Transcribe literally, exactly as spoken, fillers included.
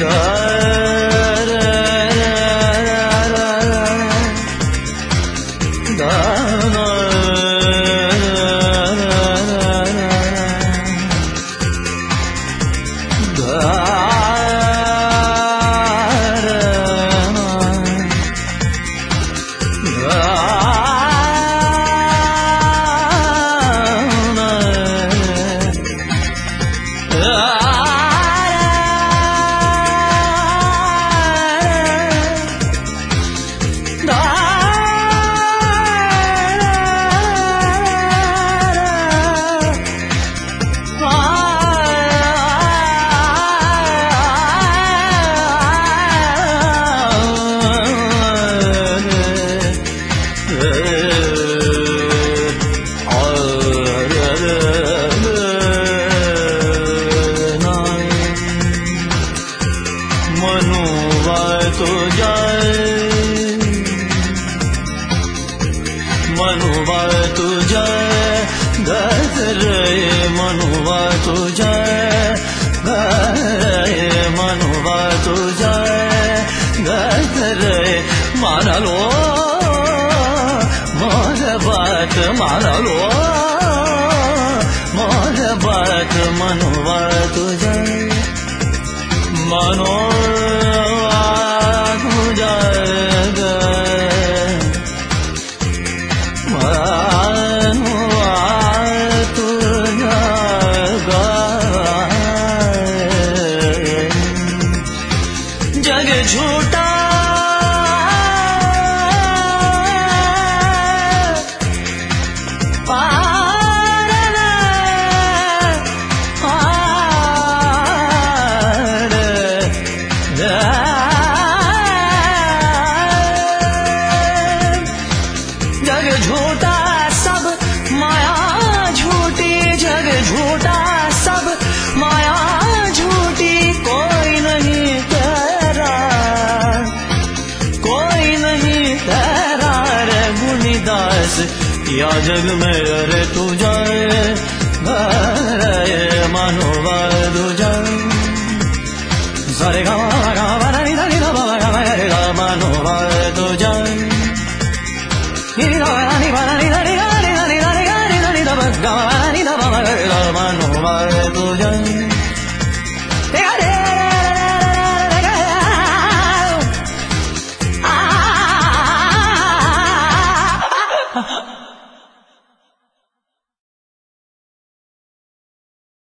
मनुवा तुझे गरे मनुवा तुझे गरे मनुवा तुझे गरे मान लो मोर बात मान लो मोर बात मनुवा तुझे मनोवा तुझे जग झूठा पार पार जग झूठा सब माया झूठी जग झूठा सब माया झूठी कोई नहीं तेरा कोई नहीं तेरा रे गुणीदास या जग में रे तू जाए मनोवा तू जाए सारे गा गा नी नी गा मनोवा तू जाए मनोवा तू जाए